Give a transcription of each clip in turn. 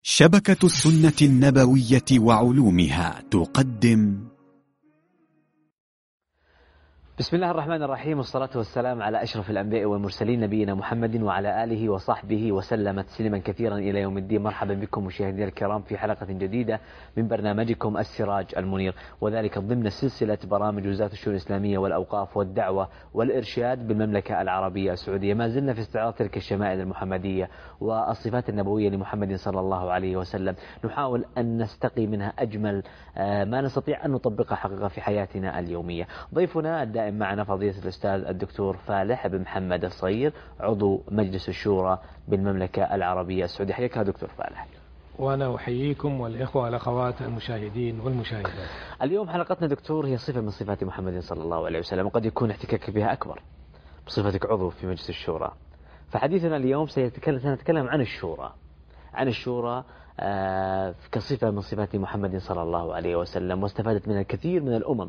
شبكة السنة النبوية وعلومها تقدم. بسم الله الرحمن الرحيم، والصلاة والسلام على أشرف الأنبياء والمرسلين نبينا محمد وعلى آله وصحبه وسلم تسليما كثيرا إلى يوم الدين. مرحبا بكم مشاهدينا الكرام في حلقة جديدة من برنامجكم السراج المنير، وذلك ضمن سلسلة برامج وزارة الشؤون الإسلامية والأوقاف والدعوة والإرشاد بالمملكة العربية السعودية. ما زلنا في استعراض تلك الشمائل المحمدية والصفات النبوية لمحمد صلى الله عليه وسلم، نحاول أن نستقي منها أجمل ما نستطيع أن نطبقها حقيقة في حياتنا اليومية. ضيفنا الدائم معنا فضيلة الأستاذ الدكتور فالح بن محمد الصغير، عضو مجلس الشورى بالمملكة العربية السعودية. حياك دكتور فالح. وأنا أحييكم والإخوة والأخوات المشاهدين والمشاهدات. اليوم حلقتنا دكتور هي صفة من صفات محمد صلى الله عليه وسلم، وقد يكون احتكاك بها أكبر بصفتك عضو في مجلس الشورى. فحديثنا اليوم سنتكلم عن الشورى كصفة من صفات محمد صلى الله عليه وسلم، واستفادت منها الكثير من الأمم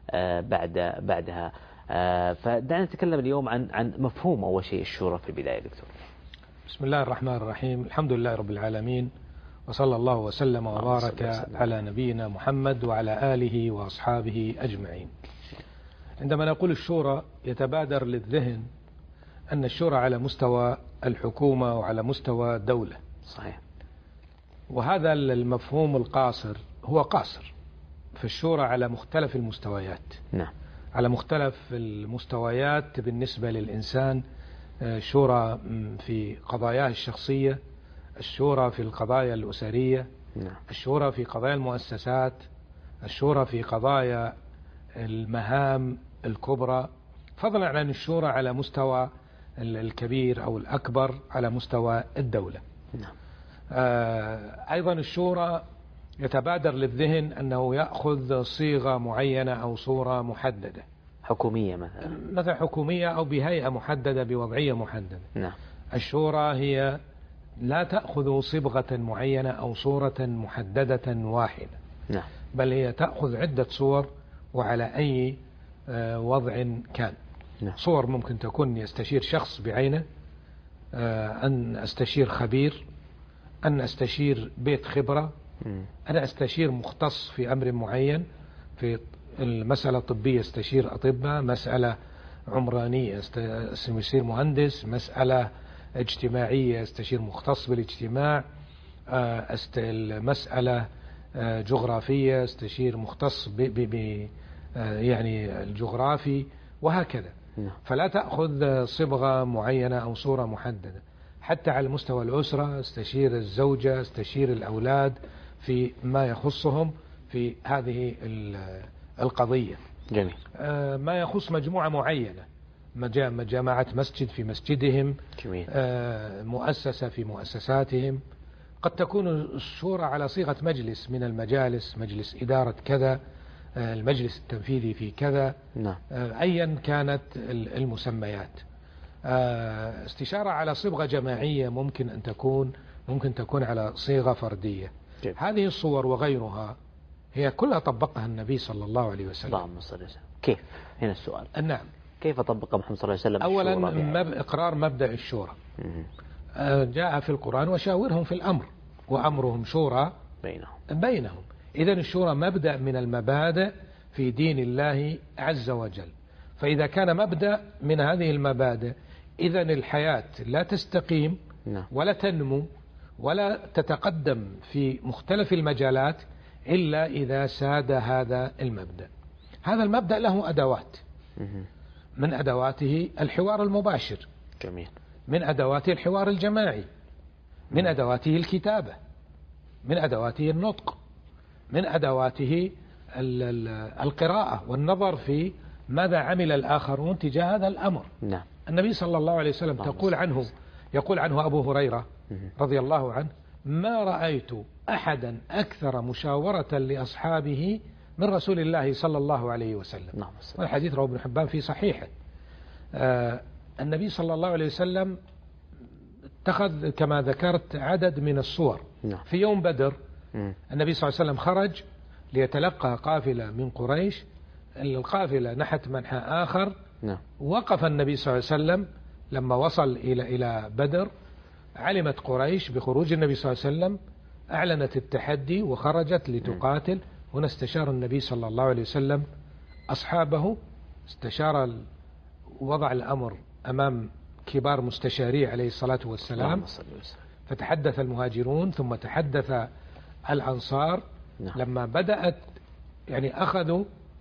بعدها. فدعنا نتكلم اليوم عن مفهوم أول شيء الشورى في البداية دكتور. بسم الله الرحمن الرحيم، الحمد لله رب العالمين، وصلى الله وسلم وبارك على نبينا محمد وعلى آله وأصحابه أجمعين. عندما نقول الشورى يتبادر للذهن أن الشورى على مستوى الحكومة وعلى مستوى الدولة. صحيح. وهذا المفهوم القاصر هو قاصر، في الشورى على مختلف المستويات. نعم. على مختلف المستويات بالنسبة للإنسان، شورى في قضاياه الشخصية، الشورى في القضايا الأسرية، نعم. الشورى في قضايا المؤسسات، الشورى في قضايا المهام الكبرى، فضلا عن الشورى على مستوى الكبير أو الأكبر على مستوى الدولة. نعم. أيضا الشورى يتبادر للذهن أنه يأخذ صيغة معينة أو صورة محددة، حكومية مثلا حكومية أو بهيئة محددة بوضعية محددة. نعم. الشورى هي لا تأخذ صبغة معينة أو صورة محددة واحدة. نعم. بل هي تأخذ عدة صور وعلى أي وضع كان. نعم. صور ممكن تكون يستشير شخص بعينه، أن أستشير خبير، أن أستشير بيت خبرة، أنا أستشير مختص في أمر معين، في المسألة الطبية استشير أطباء، مسألة عمرانية استشير مهندس، مسألة اجتماعية استشير مختص بالاجتماع، مسألة جغرافية استشير مختص يعني الجغرافي، وهكذا. فلا تأخذ صبغة معينة أو صورة محددة. حتى على مستوى الأسرة استشير الزوجة، استشير الأولاد في ما يخصهم في هذه القضية. جميل. ما يخص مجموعة معينة، جماعة مسجد في مسجدهم، جميل. مؤسسة في مؤسساتهم. قد تكون الشورى على صيغة مجلس من المجالس، مجلس إدارة كذا، المجلس التنفيذي في كذا. نعم. أيا كانت المسميات. استشارة على صبغة جماعية ممكن تكون على صيغة فردية. جميل. هذه الصور وغيرها هي كلها طبقها النبي صلى الله عليه وسلم. اللهم صل وسلم. كيف؟ هنا السؤال. نعم. كيف طبق محمد صلى الله عليه وسلم؟ أولا إقرار مبدأ الشورى. جاء في القرآن وشاورهم في الأمر وأمرهم شورى بينهم. إذن الشورى مبدأ من المبادئ في دين الله عز وجل. فإذا كان مبدأ من هذه المبادئ، إذن الحياة لا تستقيم ولا تنمو ولا تتقدم في مختلف المجالات إلا إذا ساد هذا المبدأ. هذا المبدأ له أدوات، من أدواته الحوار المباشر. جميل. من أدواته الحوار الجماعي، من أدواته الكتابة، من أدواته النطق، من أدواته القراءة والنظر في ماذا عمل الآخرون تجاه هذا الأمر. نعم. النبي صلى الله عليه وسلم يقول عنه أبو هريرة رضي الله عنه: ما رأيت أحدا أكثر مشاورة لأصحابه من رسول الله صلى الله عليه وسلم. نعم. والحديث رواه ابن حبان في صحيحه. النبي صلى الله عليه وسلم اتخذ كما ذكرت عدد من الصور. نعم. في يوم بدر النبي صلى الله عليه وسلم خرج ليتلقى قافلة من قريش، القافلة نحت منحى آخر. نعم. وقف النبي صلى الله عليه وسلم لما وصل إلى بدر، علمت قريش بخروج النبي صلى الله عليه وسلم، أعلنت التحدي وخرجت لتقاتل. هنا استشار النبي صلى الله عليه وسلم أصحابه، استشار وضع الأمر أمام كبار مستشاريه عليه الصلاة والسلام، فتحدث المهاجرون ثم تحدث الأنصار. لما بدأت يعني أخذوا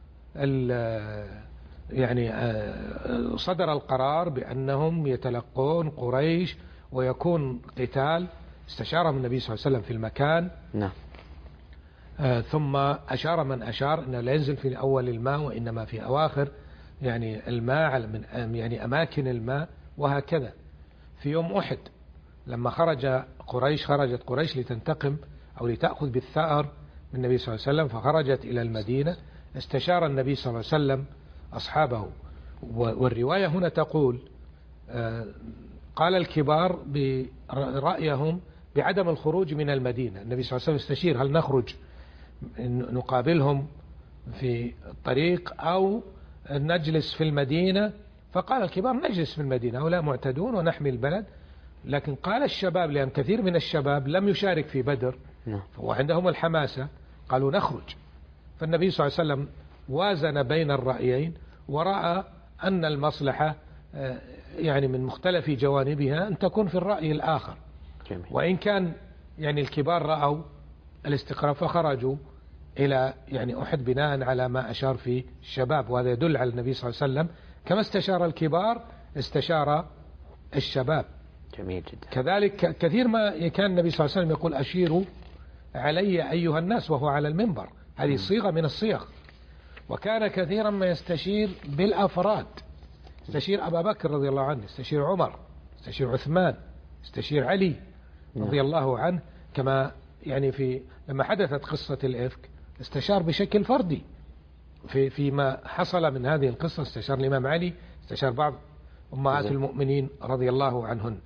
يعني صدر القرار بأنهم يتلقون قريش ويكون قتال، استشارهم النبي صلى الله عليه وسلم في المكان. ثم أشار من أشار أنه لا ينزل في أول الماء وإنما في أواخر يعني الماء، من يعني أماكن الماء، وهكذا. في يوم أحد لما خرجت قريش لتنتقم أو لتأخذ بالثأر من النبي صلى الله عليه وسلم، فخرجت إلى المدينة، استشار النبي صلى الله عليه وسلم أصحابه. والرواية هنا تقول قال الكبار برأيهم بعدم الخروج من المدينة. النبي صلى الله عليه وسلم استشير هل نخرج نقابلهم في الطريق أو نجلس في المدينة، فقال الكبار نجلس في المدينة، هؤلاء معتدون ونحمي البلد. لكن قال الشباب، لأن كثير من الشباب لم يشارك في بدر وعندهم الحماسة، قالوا نخرج. فالنبي صلى الله عليه وسلم وازن بين الرأيين ورأى أن المصلحة يعني من مختلف جوانبها أن تكون في الرأي الآخر. وإن كان يعني الكبار رأوا الاستقرار فخرجوا إلى يعني أحد بناء على ما أشار فيه الشباب، وهذا يدل على النبي صلى الله عليه وسلم كما استشار الكبار استشار الشباب. جميل جدا. كذلك كثير ما كان النبي صلى الله عليه وسلم يقول أشيروا علي أيها الناس وهو على المنبر، هذه صيغة من الصيغ. وكان كثيرا ما يستشير بالأفراد، استشير أبا بكر رضي الله عنه، استشير عمر، استشير عثمان، استشير علي رضي الله عنه. كما يعني لما حدثت قصة الإفك استشار بشكل فردي فيما حصل من هذه القصة، استشار الإمام علي، استشار بعض أمهات المؤمنين رضي الله عنهن.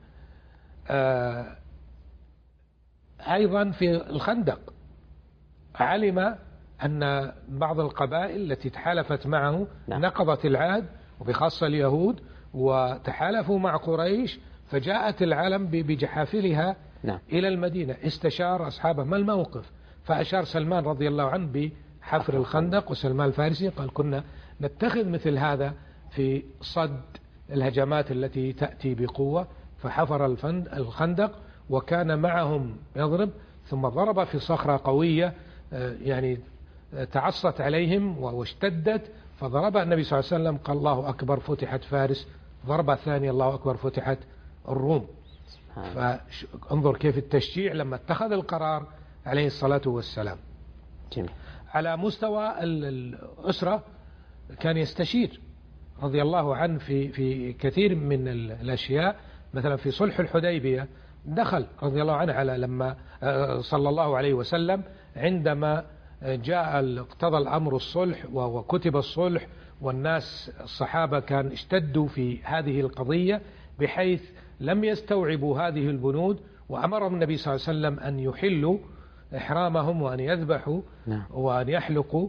أيضا في الخندق علم أن بعض القبائل التي تحالفت معه نقضت العهد، وبخاصة اليهود، وتحالفوا مع قريش، فجاءت العالم بجحافلها إلى المدينة. استشار أصحابه ما الموقف، فأشار سلمان رضي الله عنه بحفر الخندق، وسلمان الفارسي قال كنا نتخذ مثل هذا في صد الهجمات التي تأتي بقوة، فحفر الخندق وكان معهم يضرب، ثم ضرب في صخرة قوية يعني تعصت عليهم واشتدت، فضربها النبي صلى الله عليه وسلم قال الله أكبر فتحت فارس، ضربة ثانية الله أكبر فتحت الروم. فانظر كيف التشجيع لما اتخذ القرار عليه الصلاة والسلام. جميل. على مستوى الأسرة كان يستشير رضي الله عنه في كثير من الأشياء. مثلا في صلح الحديبية دخل رضي الله عنه على لما صلى الله عليه وسلم عندما جاء اقتضى الأمر الصلح وكتب الصلح، والناس الصحابة كان اشتدوا في هذه القضية بحيث لم يستوعبوا هذه البنود، وأمرهم النبي صلى الله عليه وسلم أن يحلوا إحرامهم وأن يذبحوا وأن يحلقوا.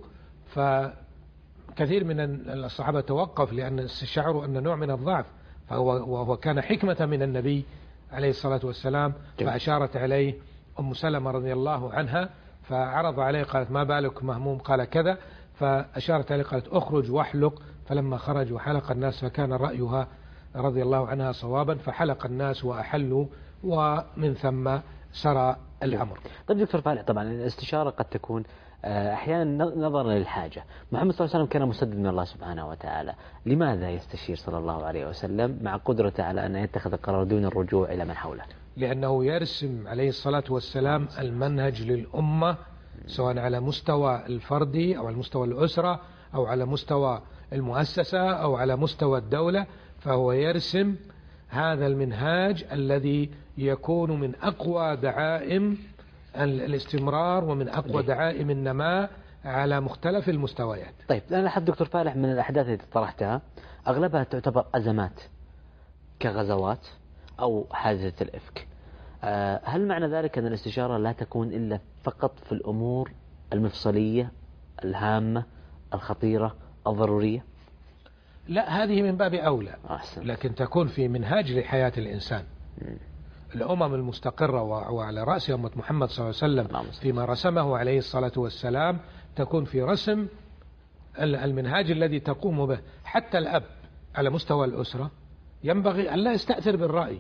فكثير من الصحابة توقف لأن شعروا أن نوع من الضعف، وهو كان حكمة من النبي عليه الصلاة والسلام. فأشارت عليه أم سلمة رضي الله عنها، فعرض عليه قالت ما بالك مهموم، قال كذا، فأشارت عليه قالت أخرج واحلق، فلما خرج وحلق الناس فكان رأيها رضي الله عنها صوابا، فحلق الناس وأحلوا، ومن ثم سرى الأمر. طيب دكتور فالح، طبعا الاستشارة قد تكون أحيانا نظرا للحاجة. محمد صلى الله عليه وسلم كان مسدد من الله سبحانه وتعالى، لماذا يستشير صلى الله عليه وسلم مع قدرته على أن يتخذ القرار دون الرجوع إلى من حوله؟ لأنه يرسم عليه الصلاة والسلام المنهج للأمة، سواء على مستوى الفردي أو على مستوى الأسرة أو على مستوى المؤسسة أو على مستوى الدولة. فهو يرسم هذا المنهاج الذي يكون من أقوى دعائم الاستمرار ومن أقوى دعائم النماء على مختلف المستويات. طيب أنا لاحظت دكتور فالح من الأحداث التي طرحتها أغلبها تعتبر أزمات كغزوات أو حادثة الإفك. هل معنى ذلك أن الاستشارة لا تكون إلا فقط في الأمور المفصلية الهامة الخطيرة الضرورية؟ لا، هذه من باب أولى، لكن تكون في منهاج لحياة الإنسان. الأمم المستقرة وعلى رأس أمة محمد صلى الله عليه وسلم فيما رسمه عليه الصلاة والسلام تكون في رسم المنهاج الذي تقوم به. حتى الأب على مستوى الأسرة ينبغي أن لا يستأثر بالرأي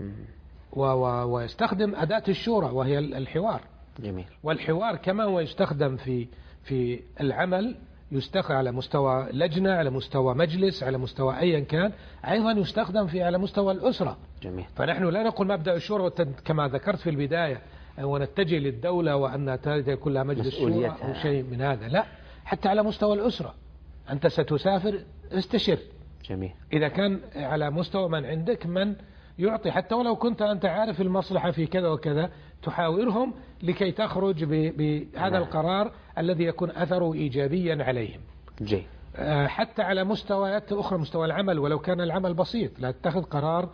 ويستخدم أداة الشورى وهي الحوار. جميل. والحوار كما هو يستخدم في العمل، يستخدم على مستوى لجنة، على مستوى مجلس، على مستوى أيا كان، أيضا يستخدم على مستوى الأسرة. جميل. فنحن لا نقول مبدأ الشورى كما ذكرت في البداية ونتجه للدولة وأن تكون لها مجلس شورى أو شيء من هذا، لا، حتى على مستوى الأسرة. أنت ستسافر، استشر. جميل. إذا كان على مستوى من عندك من يعطي، حتى ولو كنت أنت عارف المصلحة في كذا وكذا، تحاورهم لكي تخرج بهذا القرار الذي يكون أثره إيجابيا عليهم. جيد. حتى على مستويات أخرى، مستوى العمل، ولو كان العمل بسيط، لا تتخذ قرار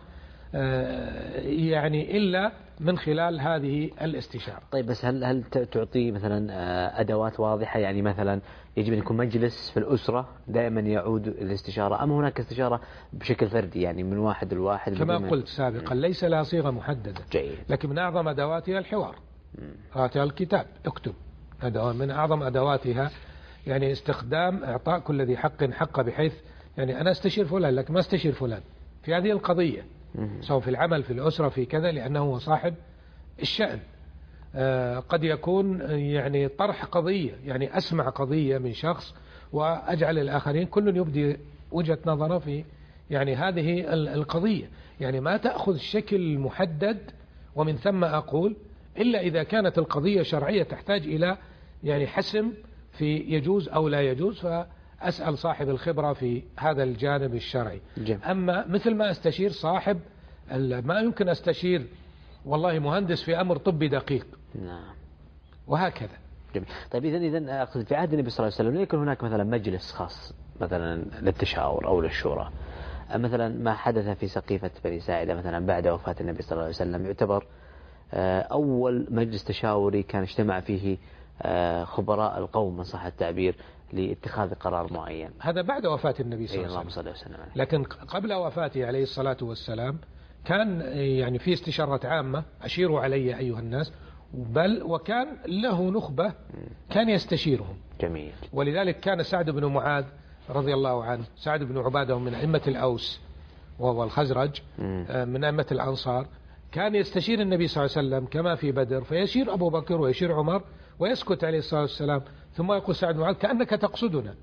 يعني إلا من خلال هذه الاستشارة. طيب، بس هل تعطي مثلا أدوات واضحة؟ يعني مثلا يجب أن يكون مجلس في الأسرة دائما يعود الاستشارة، أم هناك استشارة بشكل فردي يعني من واحد لواحد؟ كما قلت سابقا ليس لها صيغة محددة. جيد. لكن من أعظم أدواتها الحوار. قراءة الكتاب، اكتب، من أعظم أدواتها يعني استخدام إعطاء كل ذي حق حقه، بحيث يعني أنا استشير فلان لكن ما استشير فلان في هذه القضية، سواء في العمل، في الأسرة، في كذا، لأنه هو صاحب الشأن. قد يكون يعني طرح قضية، يعني أسمع قضية من شخص وأجعل الآخرين كل يبدي وجهة نظره في يعني هذه القضية، يعني ما تأخذ شكل محدد ومن ثم أقول، إلا إذا كانت القضية شرعية تحتاج إلى يعني حسم في يجوز أو لا يجوز، فأسأل صاحب الخبرة في هذا الجانب الشرعي. أما مثل ما أستشير صاحب، ما يمكن أستشير والله مهندس في أمر طبي دقيق. نعم. وهكذا. جميل. طيب، إذن أقصد في عهد النبي صلى الله عليه وسلم يكون هناك مثلا مجلس خاص مثلا للتشاور أو للشورى، مثلا ما حدث في سقيفة بني ساعدة مثلا بعد وفاة النبي صلى الله عليه وسلم يعتبر أول مجلس تشاوري كان اجتمع فيه خبراء القوم من صح التعبير لاتخاذ قرار معين. هذا بعد وفاة النبي صلى الله عليه وسلم. لكن قبل وفاته عليه الصلاة والسلام كان يعني في استشارات عامة، أشيروا علي أيها الناس، بل وكان له نخبة كان يستشيرهم. جميل. ولذلك كان سعد بن معاذ رضي الله عنه، سعد بن عبادة من أئمة الأوس وهو الخزرج من أئمة الأنصار، كان يستشير النبي صلى الله عليه وسلم كما في بدر، فيشير أبو بكر ويشير عمر ويسكت عليه الصلاة والسلام، ثم يقول سعد بن معاذ كأنك تقصدنا.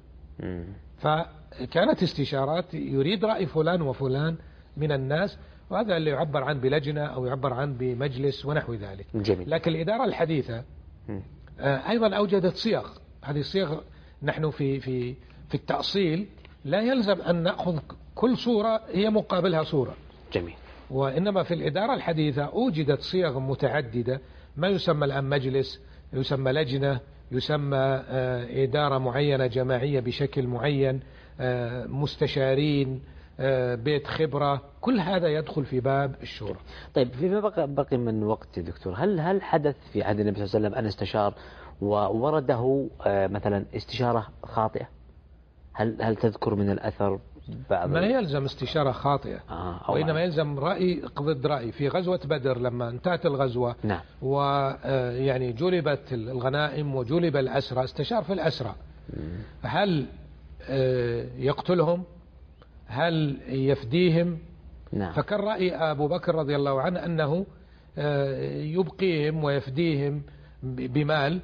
فكانت استشارات يريد رأي فلان وفلان من الناس، وهذا اللي يعبر عنه بلجنة أو يعبر عنه بمجلس ونحو ذلك. جميل. لكن الإدارة الحديثة أيضا أوجدت صيغ. هذه الصيغ نحن في التأصيل لا يلزم أن نأخذ كل صورة هي مقابلها صورة. جميل. وإنما في الإدارة الحديثة أوجدت صيغ متعددة، ما يسمى الآن مجلس، يسمى لجنة، يسمى إدارة معينة جماعية بشكل معين، مستشارين، بيت خبرة، كل هذا يدخل في باب الشورى. طيب، فيما بقي من وقت يا دكتور، هل حدث في عهد النبي صلى الله عليه وسلم أن استشار وورده مثلا استشارة خاطئة؟ هل تذكر من الأثر بعض؟ ما يلزم استشارة خاطئة، وإنما يلزم رأي ضد رأي. في غزوة بدر لما انتهت الغزوة، نعم، ويعني جلبت الغنائم وجلب الأسرى، استشار في الأسرى، هل يقتلهم؟ هل يفديهم؟ نعم. فكان رأي أبو بكر رضي الله عنه أنه يبقيهم ويفديهم بمال،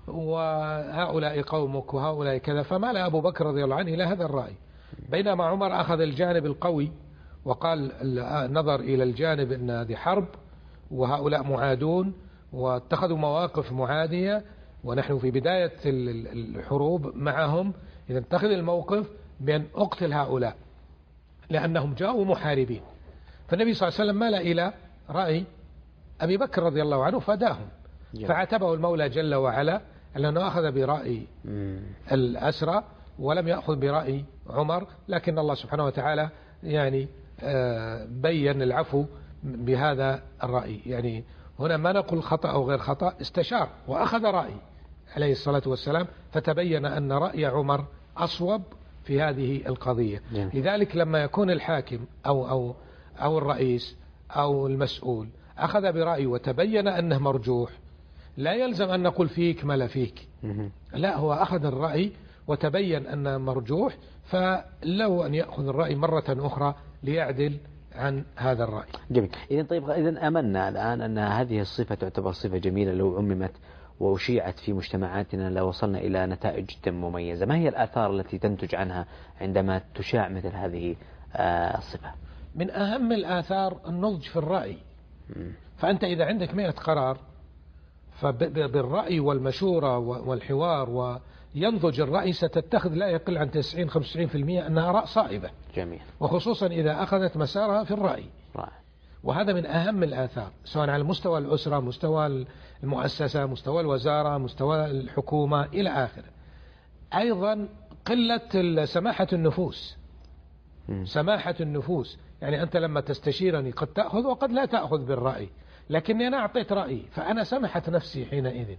وهؤلاء قومك وهؤلاء كذا، فمال أبو بكر رضي الله عنه إلى هذا الرأي. بينما عمر أخذ الجانب القوي وقال نظر إلى الجانب أن هذه حرب وهؤلاء معادون، واتخذوا مواقف معادية ونحن في بداية الحروب معهم، إذا اتخذ الموقف بأن أقتل هؤلاء لأنهم جاءوا محاربين. فالنبي صلى الله عليه وسلم مال إلى رأي أبي بكر رضي الله عنه فداهم، فعاتبه المولى جل وعلا أنه أخذ برأي الأسرى ولم يأخذ برأي عمر، لكن الله سبحانه وتعالى يعني بين العفو بهذا الرأي. يعني هنا ما نقول خطأ أو غير خطأ، استشار وأخذ رأي عليه الصلاة والسلام، فتبين أن رأي عمر أصوب في هذه القضية. لذلك لما يكون الحاكم أو الرئيس أو المسؤول أخذ برأي وتبين أنه مرجوح لا يلزم أن نقول فيك ما لا فيك، لا، هو أخذ الرأي وتبين أنه مرجوح، فلو أن يأخذ الرأي مرة أخرى ليعدل عن هذا الرأي. جميل. إذن أمنا الآن أن هذه الصفة تعتبر صفة جميلة لو عممت وأشيعت في مجتمعاتنا لوصلنا إلى نتائج جدا مميزة. ما هي الآثار التي تنتج عنها عندما تشاع مثل هذه الصفة؟ من أهم الآثار النضج في الرأي. فأنت إذا عندك 100 قرار فبالرأي والمشورة والحوار وينضج الرأي ستتخذ لا يقل عن 90-95% أنها آراء صائبة. جميل. وخصوصا إذا أخذت مسارها في الرأي. رائع. وهذا من أهم الآثار سواء على مستوى الأسرة، مستوى المؤسسة، مستوى الوزارة، مستوى الحكومة إلى آخره. أيضا قلة سماحة النفوس. سماحة النفوس يعني أنت لما تستشيرني قد تأخذ وقد لا تأخذ بالرأي، لكني أنا أعطيت رأيي فأنا سمحت نفسي حينئذ.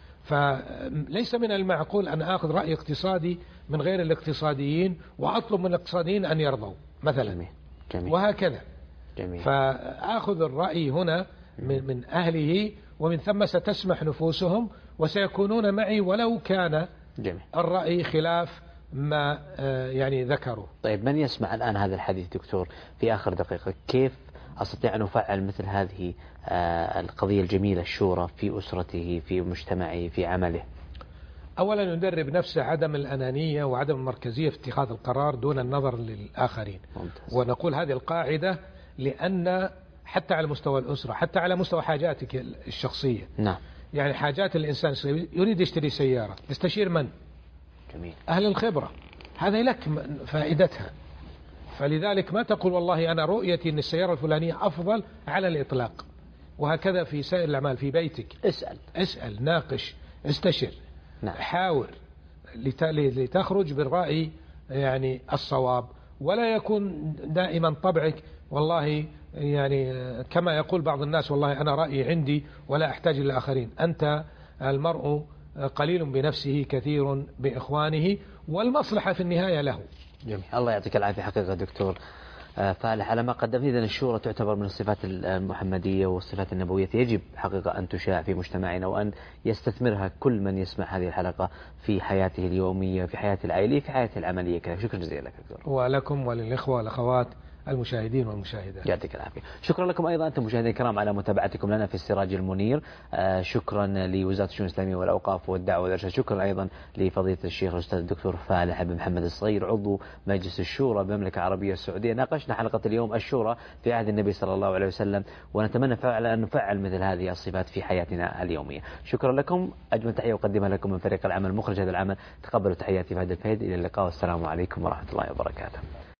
فليس من المعقول أن أخذ رأي اقتصادي من غير الاقتصاديين وأطلب من الاقتصاديين أن يرضوا مثلا. جميل. وهكذا. جميل. فأخذ الرأي هنا من أهله، ومن ثم ستسمح نفوسهم وسيكونون معي ولو كان جميل. الرأي خلاف ما يعني ذكروا. طيب، من يسمع الآن هذا الحديث دكتور في آخر دقيقة، كيف أستطيع أن أفعل مثل هذه القضية الجميلة الشورى في أسرته، في مجتمعه، في عمله؟ أولا ندرب نفسه عدم الأنانية وعدم المركزية في اتخاذ القرار دون النظر للآخرين. ممتاز. ونقول هذه القاعدة لأن حتى على مستوى الأسرة، حتى على مستوى حاجاتك الشخصية. نعم. يعني حاجات الإنسان يريد يشتري سيارة، يستشير من؟ جميل. أهل الخبرة. هذه لك فائدتها. فلذلك ما تقول والله أنا رؤيتي أن السيارة الفلانية أفضل على الإطلاق. وهكذا في سائر الأعمال. في بيتك اسأل، ناقش، استشر. نعم. حاور لتخرج بالرأي يعني الصواب، ولا يكون دائما طبعك والله يعني كما يقول بعض الناس والله أنا رأيي عندي ولا أحتاج للآخرين. أنت المرء قليل بنفسه كثير بإخوانه، والمصلحة في النهاية له. جميل. الله يعطيك العافية حقيقة دكتور فالح على ما قدمت. إذن الشورى تعتبر من الصفات المحمدية والصفات النبوية، يجب حقيقة أن تشاع في مجتمعنا وأن يستثمرها كل من يسمع هذه الحلقة في حياته اليومية، في حياته العائلية، في حياته العملية كذلك. شكرا جزيلا لك دكتور. ولكم وللإخوة والأخوات المشاهدين والمشاهدات. يعطيك العافية. شكرا لكم أيضا أنتم مشاهدينا الكرام على متابعتكم لنا في السراج المنير. شكرا لوزارة الشؤون الإسلامية والأوقاف والدعوة والإرشاد. شكرا أيضا لفضيلة الشيخ الأستاذ الدكتور فالح بن محمد الصغير عضو مجلس الشورى بالمملكة العربية السعودية. ناقشنا حلقة اليوم الشورى في عهد النبي صلى الله عليه وسلم، ونتمنى فعلا أن نفعل مثل هذه الصفات في حياتنا اليومية. شكرا لكم. أجمل تحية أقدمها لكم من فريق العمل مخرج هذا العمل. تقبلوا تحياتي فهد الفهد. إلى اللقاء والسلام عليكم ورحمة الله وبركاته.